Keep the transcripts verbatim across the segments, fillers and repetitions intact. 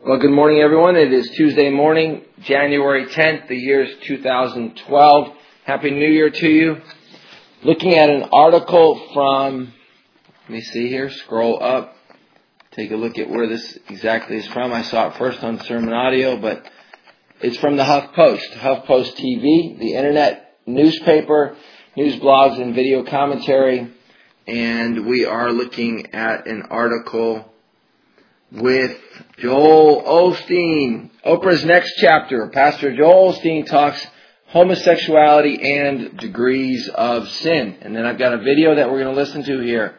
Well, good morning, everyone. It is Tuesday morning, January tenth. The year is two thousand twelve. Happy New Year to you. Looking at an article from, let me see here, scroll up. Take a look at where this exactly is from. I saw it first on Sermon Audio, but it's from the HuffPost, HuffPost T V, the internet newspaper, news blogs and video commentary. And we are looking at an article with Joel Osteen. Oprah's Next Chapter. Pastor Joel Osteen talks homosexuality and degrees of sin. And then I've got a video that we're going to listen to here.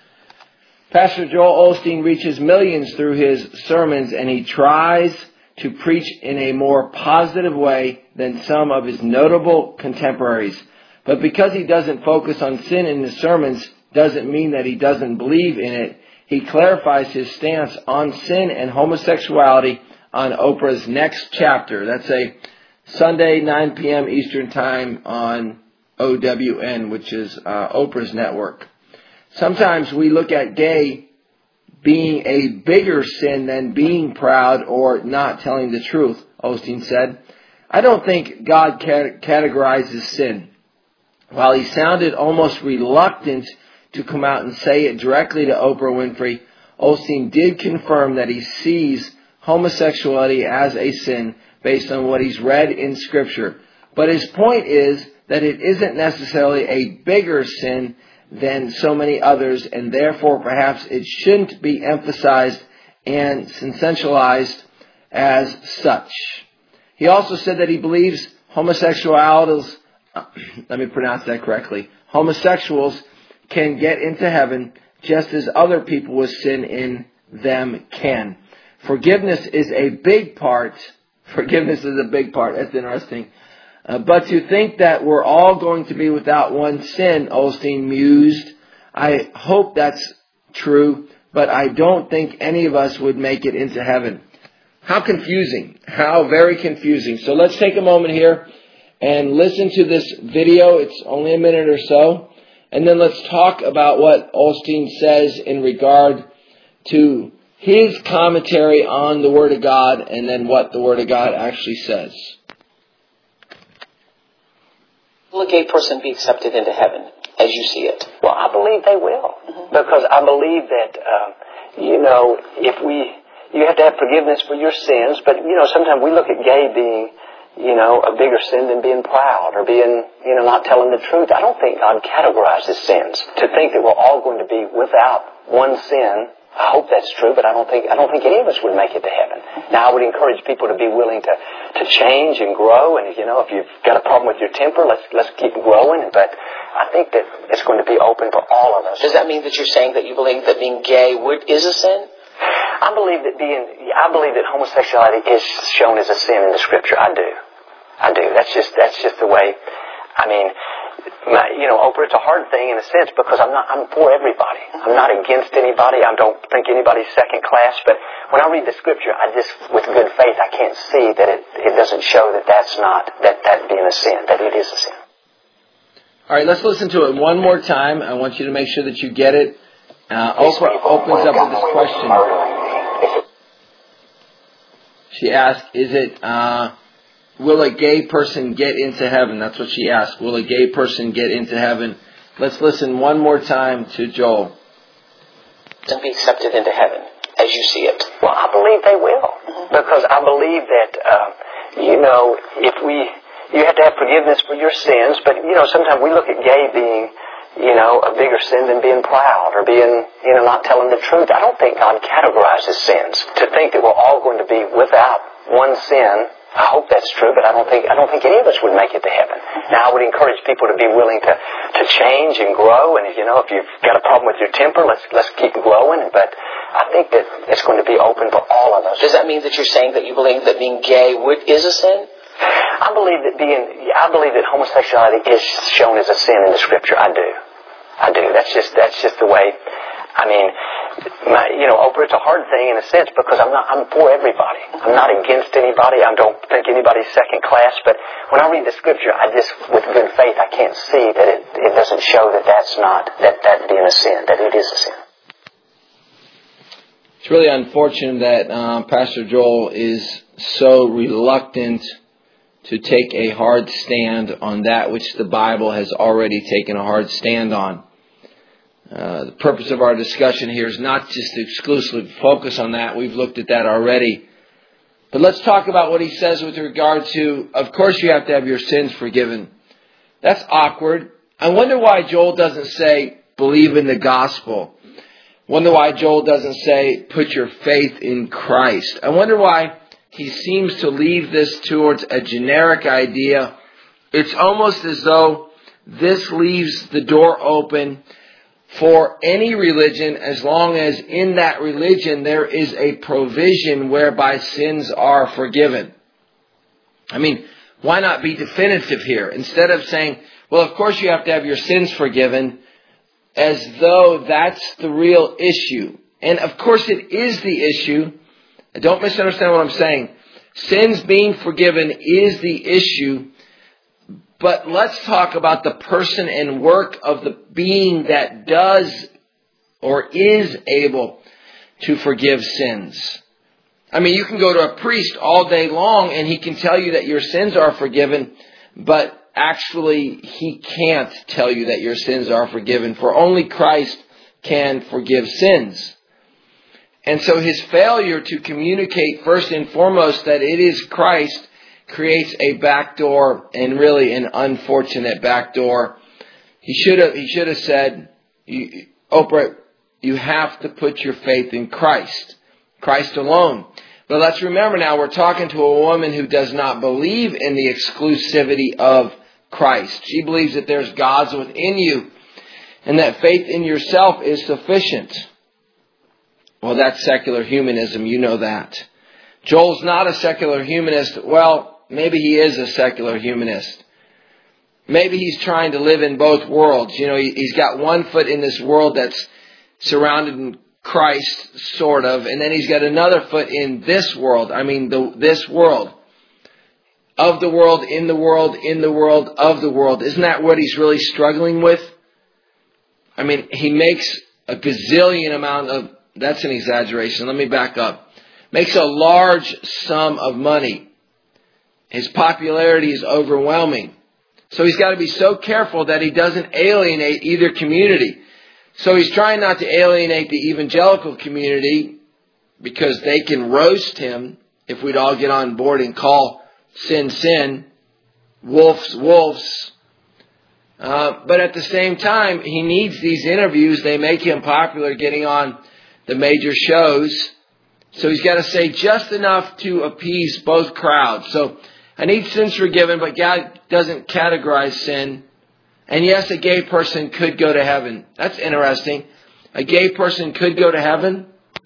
Pastor Joel Osteen reaches millions through his sermons, and he tries to preach in a more positive way than some of his notable contemporaries. But because he doesn't focus on sin in his sermons, doesn't mean that he doesn't believe in it. He clarifies his stance on sin and homosexuality on Oprah's Next Chapter. That's a Sunday, nine p.m. Eastern Time on O W N, which is uh, Oprah's network. Sometimes we look at gay being a bigger sin than being proud or not telling the truth, Osteen said. I don't think God categorizes sin. While he sounded almost reluctant to come out and say it directly to Oprah Winfrey, Osteen did confirm that he sees homosexuality as a sin based on what he's read in Scripture. But his point is that it isn't necessarily a bigger sin than so many others, and therefore perhaps it shouldn't be emphasized and sensationalized as such. He also said that he believes homosexuals, let me pronounce that correctly, homosexuals can get into heaven just as other people with sin in them can. Forgiveness is a big part. Forgiveness is a big part. That's interesting. Uh, but to think that we're all going to be without one sin, Osteen mused, I hope that's true, but I don't think any of us would make it into heaven. How confusing. How very confusing. So let's take a moment here and listen to this video. It's only a minute or so. And then let's talk about what Osteen says in regard to his commentary on the Word of God and then what the Word of God actually says. Will a gay person be accepted into heaven as you see it? Well, I believe they will. Mm-hmm. Because I believe that, um, you know, if we, you have to have forgiveness for your sins, but, you know, sometimes we look at gay being, you know, a bigger sin than being proud or being, you know, not telling the truth. I don't think God categorizes sins. To think that we're all going to be without one sin, I hope that's true, but I don't think I don't think any of us would make it to heaven. Now, I would encourage people to be willing to, to change and grow, and, you know, if you've got a problem with your temper, let's let's keep growing. But I think that it's going to be open for all of us. Does that mean that you're saying that you believe that being gay would, is a sin? I believe that being, I believe that homosexuality is shown as a sin in the Scripture. I do. I do. That's just, that's just the way, I mean, my, you know, Oprah, it's a hard thing in a sense because I'm not, I'm for everybody. I'm not against anybody. I don't think anybody's second class. But when I read the Scripture, I just, with good faith, I can't see that it, it doesn't show that that's not, that that being a sin, that it is a sin. All right, let's listen to it one more time. I want you to make sure that you get it. Uh, Oprah opens up with this question. She asked, is it, uh, will a gay person get into heaven? That's what she asked. Will a gay person get into heaven? Let's listen one more time to Joel. To be accepted into heaven as you see it. Well, I believe they will. Mm-hmm. Because I believe that, uh, you know, if we, you have to have forgiveness for your sins, but, you know, sometimes we look at gay being, you know, a bigger sin than being proud or being, you know, not telling the truth. I don't think God categorizes sins. To think that we're all going to be without one sin, I hope that's true, but I don't think I don't think any of us would make it to heaven. Now, I would encourage people to be willing to, to change and grow, and, you know, if you've got a problem with your temper, let's let's keep growing. But I think that it's going to be open for all of us. Does that mean that you're saying that you believe that being gay would, is a sin? I believe that being I believe that homosexuality is shown as a sin in the Scripture. I do. I do. That's just that's just the way. I mean, my, you know, Oprah, it's a hard thing in a sense because I'm not, I'm for everybody. I'm not against anybody. I don't think anybody's second class. But when I read the Scripture, I just, with good faith, I can't see that it, it doesn't show that that's not, that that being a sin, that it is a sin. It's really unfortunate that uh, Pastor Joel is so reluctant to take a hard stand on that which the Bible has already taken a hard stand on. Uh, the purpose of our discussion here is not just to exclusively focus on that. We've looked at that already. But let's talk about what he says with regard to, of course you have to have your sins forgiven. That's awkward. I wonder why Joel doesn't say, believe in the gospel. Wonder why Joel doesn't say, put your faith in Christ. I wonder why he seems to leave this towards a generic idea. It's almost as though this leaves the door open for any religion, as long as in that religion there is a provision whereby sins are forgiven. I mean, why not be definitive here? Instead of saying, well, of course you have to have your sins forgiven, as though that's the real issue. And of course it is the issue. Don't misunderstand what I'm saying. Sins being forgiven is the issue. But let's talk about the person and work of the being that does or is able to forgive sins. I mean, you can go to a priest all day long and he can tell you that your sins are forgiven, but actually he can't tell you that your sins are forgiven, for only Christ can forgive sins. And so his failure to communicate first and foremost that it is Christ creates a backdoor, and really an unfortunate backdoor. He should have he should have said, Oprah, you have to put your faith in Christ. Christ alone. But let's remember now, we're talking to a woman who does not believe in the exclusivity of Christ. She believes that there's gods within you and that faith in yourself is sufficient. Well, that's secular humanism. You know that. Joel's not a secular humanist. Well, maybe he is a secular humanist. Maybe he's trying to live in both worlds. You know, he's got one foot in this world that's surrounded in Christ, sort of, and then he's got another foot in this world. I mean, the, this world. Of the world, in the world, in the world, of the world. Isn't that what he's really struggling with? I mean, he makes a gazillion amount of, that's an exaggeration, let me back up. Makes a large sum of money. His popularity is overwhelming. So he's got to be so careful that he doesn't alienate either community. So he's trying not to alienate the evangelical community, because they can roast him if we'd all get on board and call sin, sin, wolves, wolves. Uh, but at the same time, he needs these interviews. They make him popular getting on the major shows. So he's got to say just enough to appease both crowds. So I need sins forgiven, but God doesn't categorize sin. And yes, a gay person could go to heaven. That's interesting. A gay person could go to heaven.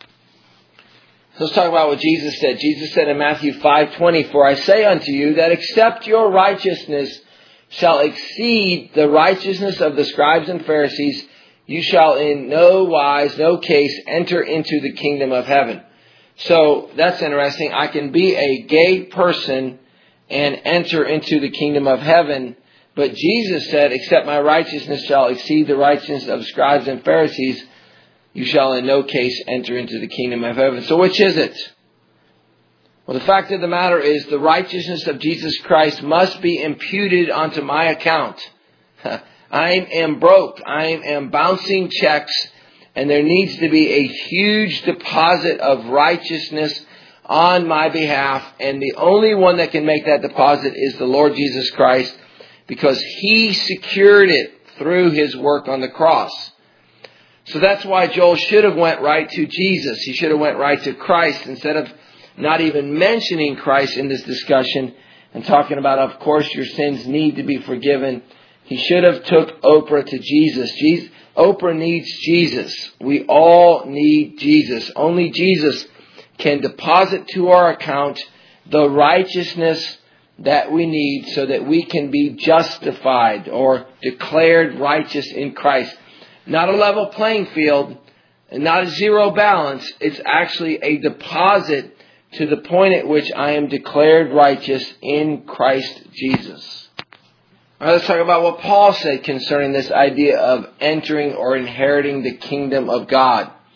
Let's talk about what Jesus said. Jesus said in Matthew five twenty, "For I say unto you that except your righteousness shall exceed the righteousness of the scribes and Pharisees, you shall in no wise, no case, enter into the kingdom of heaven." So that's interesting. I can be a gay person and enter into the kingdom of heaven. But Jesus said, except my righteousness shall exceed the righteousness of scribes and Pharisees, you shall in no case enter into the kingdom of heaven. So which is it? Well, the fact of the matter is the righteousness of Jesus Christ must be imputed onto my account. I am broke. I am bouncing checks. And there needs to be a huge deposit of righteousness on my behalf. And the only one that can make that deposit is the Lord Jesus Christ, because He secured it through His work on the cross. So that's why Joel should have went right to Jesus. He should have went right to Christ instead of not even mentioning Christ in this discussion and talking about, of course, your sins need to be forgiven. He should have took Oprah to Jesus. Jesus. Oprah needs Jesus. We all need Jesus. Only Jesus can deposit to our account the righteousness that we need so that we can be justified or declared righteous in Christ. Not a level playing field, and not a zero balance. It's actually a deposit to the point at which I am declared righteous in Christ Jesus. All right, let's talk about what Paul said concerning this idea of entering or inheriting the kingdom of God.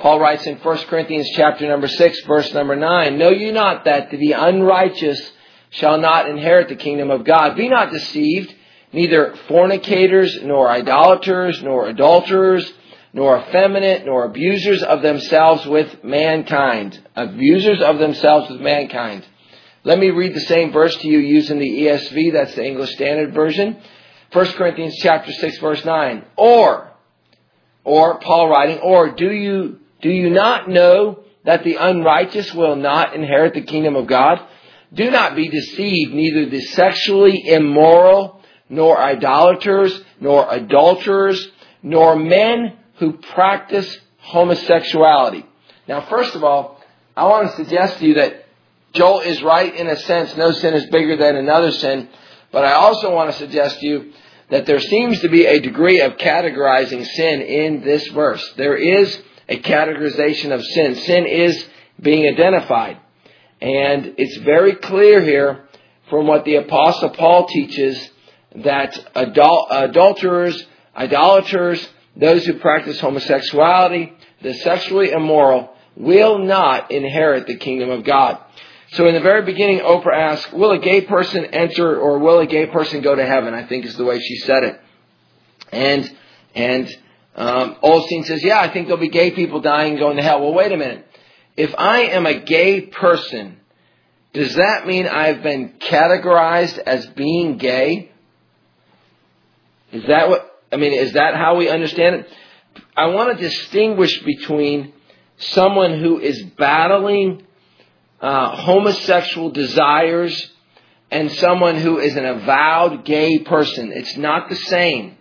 Paul writes in First Corinthians chapter number six, verse number nine, know you not that the unrighteous shall not inherit the kingdom of God? Be not deceived, neither fornicators, nor idolaters, nor adulterers, nor effeminate, nor abusers of themselves with mankind. Abusers of themselves with mankind. Let me read the same verse to you using the E S V, that's the English Standard Version. First Corinthians chapter six, verse nine. Or, or, Paul writing, or do you, do you not know that the unrighteous will not inherit the kingdom of God? Do not be deceived, neither the sexually immoral, nor idolaters, nor adulterers, nor men who practice homosexuality. Now, first of all, I want to suggest to you that Joel is right in a sense. No sin is bigger than another sin. But I also want to suggest to you that there seems to be a degree of categorizing sin in this verse. There is a categorization of sin. Sin is being identified. And it's very clear here from what the Apostle Paul teaches that adul- adulterers, idolaters, those who practice homosexuality, the sexually immoral, will not inherit the kingdom of God. So in the very beginning, Oprah asked, will a gay person enter or will a gay person go to heaven? I think is the way she said it. And and um, Osteen says, yeah, I think there'll be gay people dying and going to hell. Well, wait a minute. If I am a gay person, does that mean I've been categorized as being gay? Is that what, I mean, is that how we understand it? I want to distinguish between someone who is battling uh, homosexual desires and someone who is an avowed gay person. It's not the same.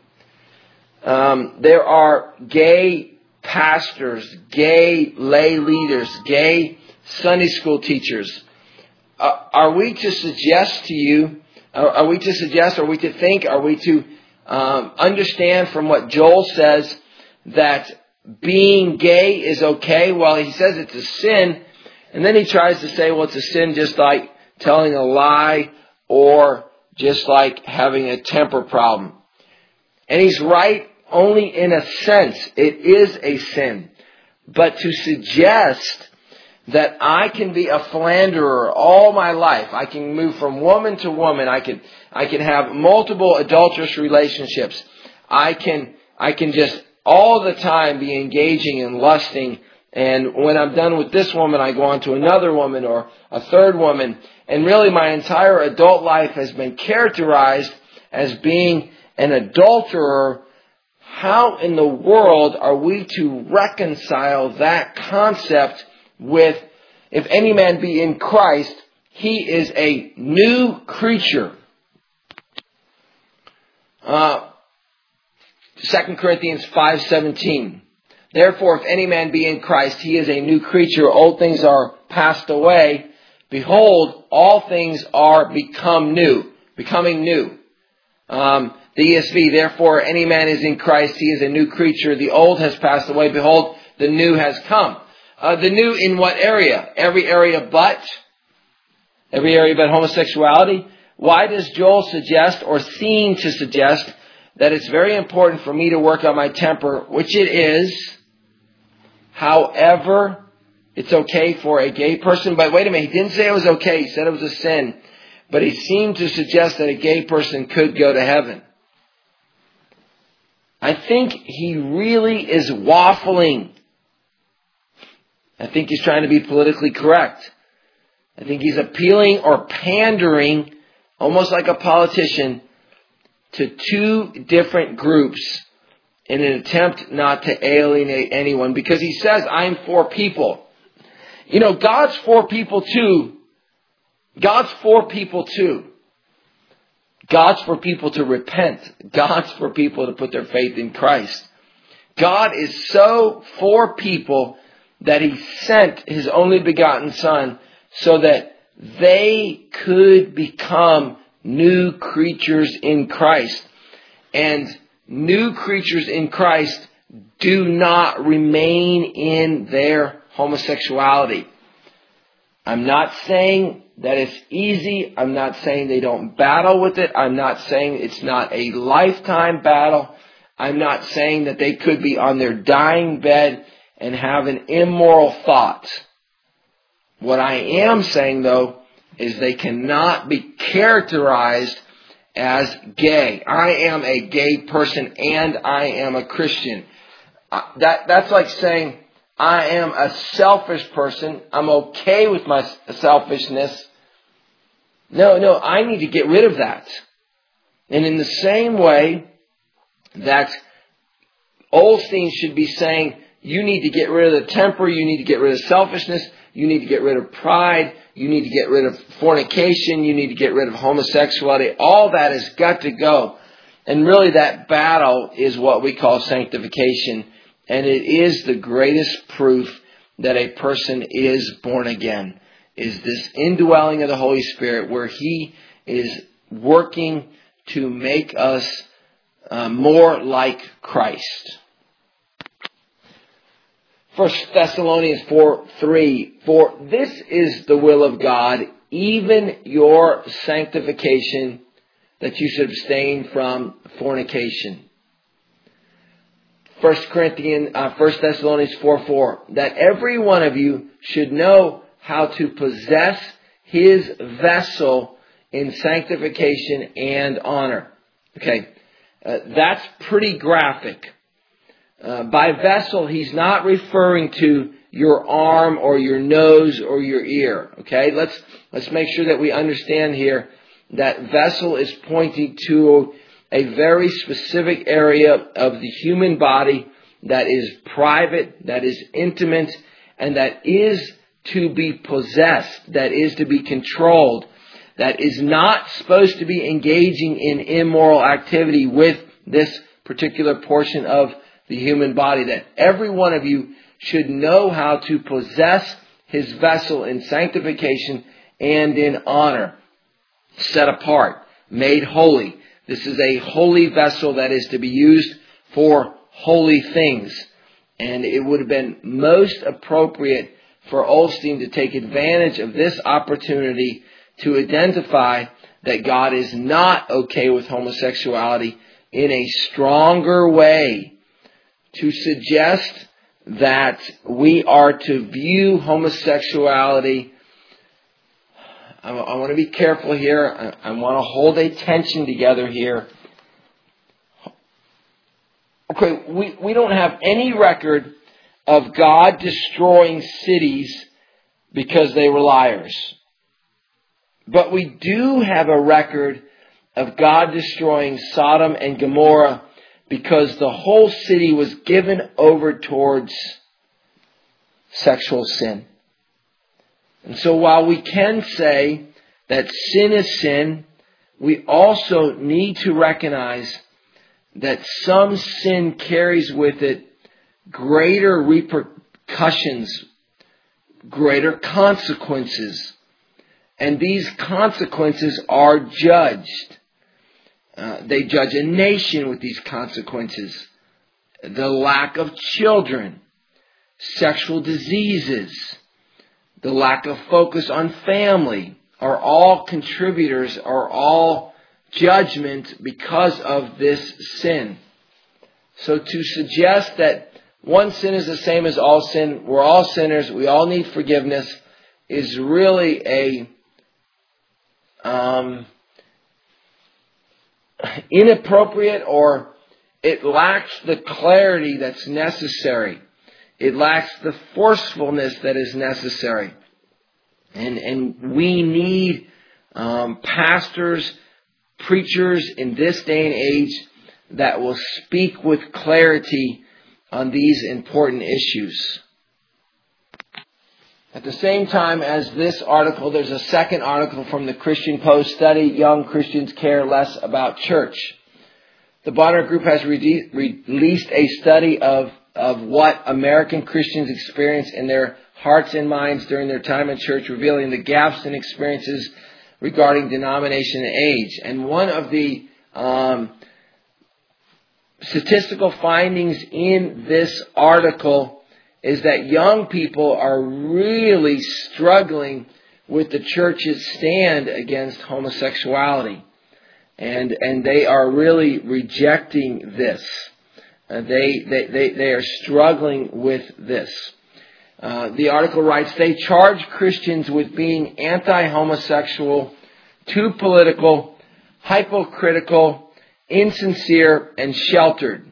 Um, there are gay pastors, gay lay leaders, gay Sunday school teachers. Uh, are we to suggest to you, are, are we to suggest, are we to think, are we to um, understand from what Joel says that being gay is okay? Well, he says it's a sin, and then he tries to say, well, it's a sin just like telling a lie or just like having a temper problem. And he's right only in a sense. It is a sin. But to suggest that I can be a philanderer all my life, I can move from woman to woman, I can I can have multiple adulterous relationships, I can I can just all the time be engaging in lusting, and when I'm done with this woman, I go on to another woman or a third woman, and really my entire adult life has been characterized as being an adulterer. How in the world are we to reconcile that concept with, if any man be in Christ, he is a new creature? Uh, Second Corinthians five seventeen. Therefore, if any man be in Christ, he is a new creature. Old things are passed away. Behold, all things are become new. Becoming new. Um, the E S V, therefore, any man is in Christ, he is a new creature. The old has passed away. Behold, the new has come. Uh, the new in what area? Every area but? Every area but homosexuality? Why does Joel suggest or seem to suggest that it's very important for me to work on my temper, which it is. However, it's okay for a gay person. But wait a minute, he didn't say it was okay. He said it was a sin. But he seemed to suggest that a gay person could go to heaven. I think he really is waffling. I think he's trying to be politically correct. I think he's appealing or pandering, almost like a politician, to two different groups in an attempt not to alienate anyone. Because he says, I'm for people. You know, God's for people too. God's for people too. God's for people to repent. God's for people to put their faith in Christ. God is so for people that He sent His only begotten Son so that they could become new creatures in Christ. And new creatures in Christ do not remain in their homosexuality. I'm not saying that it's easy. I'm not saying they don't battle with it. I'm not saying it's not a lifetime battle. I'm not saying that they could be on their dying bed and have an immoral thought. What I am saying, though, is they cannot be characterized as gay. I am a gay person and I am a Christian. Uh, that that's like saying I am a selfish person. I'm okay with my selfishness. No, no, I need to get rid of that. And in the same way that Osteen should be saying, you need to get rid of the temper, you need to get rid of selfishness, you need to get rid of pride, you need to get rid of fornication, you need to get rid of homosexuality. All that has got to go. And really that battle is what we call sanctification. And it is the greatest proof that a person is born again, is this indwelling of the Holy Spirit where He is working to make us uh, more like Christ. First Thessalonians four three, for this is the will of God, even your sanctification, that you should abstain from fornication. First Corinthians, uh, First Thessalonians four four, that every one of you should know how to possess his vessel in sanctification and honor. Okay, uh, that's pretty graphic. Uh, by vessel, he's not referring to your arm or your nose or your ear. Okay, let's let's make sure that we understand here that vessel is pointing to a very specific area of the human body that is private, that is intimate, and that is to be possessed, that is to be controlled, that is not supposed to be engaging in immoral activity with this particular portion of the human body, that every one of you should know how to possess his vessel in sanctification and in honor, set apart, made holy. This is a holy vessel that is to be used for holy things. And it would have been most appropriate for Osteen to take advantage of this opportunity to identify that God is not okay with homosexuality in a stronger way, to suggest that we are to view homosexuality. I, I want to be careful here. I, I want to hold a tension together here. Okay, we, we don't have any record of God destroying cities because they were liars. But we do have a record of God destroying Sodom and Gomorrah because the whole city was given over towards sexual sin. And so while we can say that sin is sin, we also need to recognize that some sin carries with it greater repercussions, greater consequences. And these consequences are judged. Uh, they judge a nation with these consequences. The lack of children, sexual diseases, the lack of focus on family are all contributors, are all judgment because of this sin. So to suggest that one sin is the same as all sin, we're all sinners, we all need forgiveness, is really a um, inappropriate, or it lacks the clarity that's necessary. It lacks the forcefulness that is necessary. And, and we need um, pastors, preachers in this day and age that will speak with clarity on these important issues. At the same time as this article, there's a second article from the Christian Post study, Young Christians Care Less About Church. The Bonner Group has re- released a study of, of what American Christians experience in their hearts and minds during their time in church, revealing the gaps in experiences regarding denomination and age. And one of the um, statistical findings in this article is that young people are really struggling with the church's stand against homosexuality. And, and they are really rejecting this. uh, they, they, they, they are struggling with this. Uh, the article writes, they charge Christians with being anti-homosexual, too political, hypocritical, insincere, and sheltered.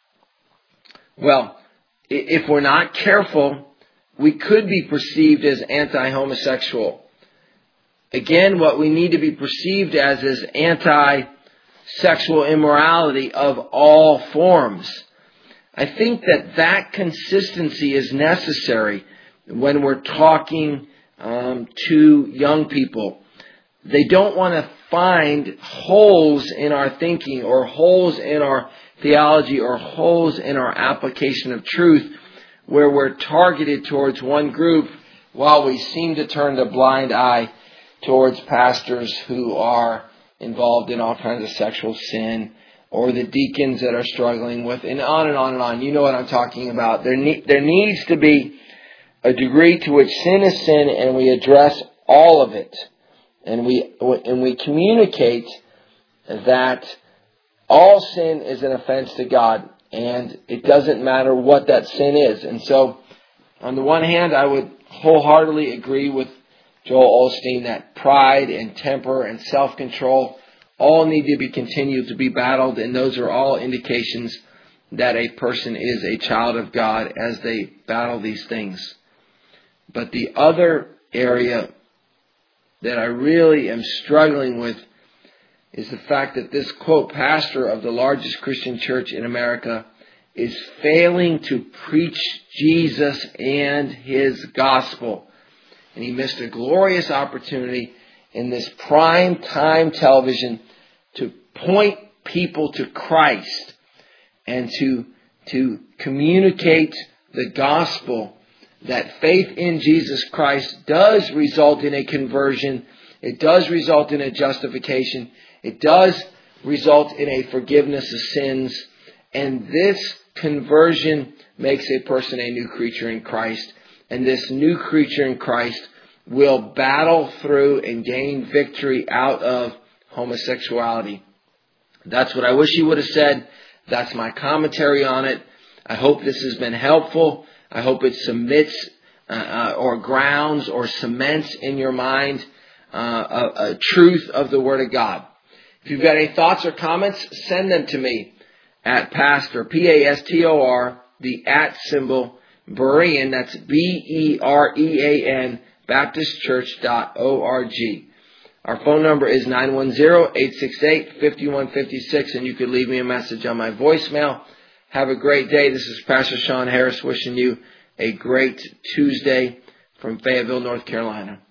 Well, if we're not careful, we could be perceived as anti-homosexual. Again, what we need to be perceived as is anti-sexual immorality of all forms. I think that that consistency is necessary when we're talking um, to young people. They don't want to find holes in our thinking or holes in our theology or holes in our application of truth where we're targeted towards one group while we seem to turn a blind eye towards pastors who are involved in all kinds of sexual sin, or the deacons that are struggling with, and on and on and on. You know what I'm talking about. There, ne- there needs to be a degree to which sin is sin, and we address all of it. And we and we communicate that all sin is an offense to God, and it doesn't matter what that sin is. And so, on the one hand, I would wholeheartedly agree with Joel Osteen that pride and temper and self-control all need to be continued to be battled, and those are all indications that a person is a child of God as they battle these things. But the other area that I really am struggling with is the fact that this, quote, pastor of the largest Christian church in America is failing to preach Jesus and His gospel. And he missed a glorious opportunity in this prime time television to point people to Christ and to, to communicate the gospel that faith in Jesus Christ does result in a conversion. It does result in a justification. It does result in a forgiveness of sins. And this conversion makes a person a new creature in Christ. And this new creature in Christ will battle through and gain victory out of homosexuality. That's what I wish he would have said. That's my commentary on it. I hope this has been helpful. I hope it submits uh, uh, or grounds or cements in your mind uh, a, a truth of the Word of God. If you've got any thoughts or comments, send them to me at Pastor, P A S T O R, the at symbol, Berean, that's B E R E A N, baptist church dot org. Our phone number is nine one zero, eight six eight, five one five six, and you could leave me a message on my voicemail. Have a great day. This is Pastor Sean Harris wishing you a great Tuesday from Fayetteville, North Carolina.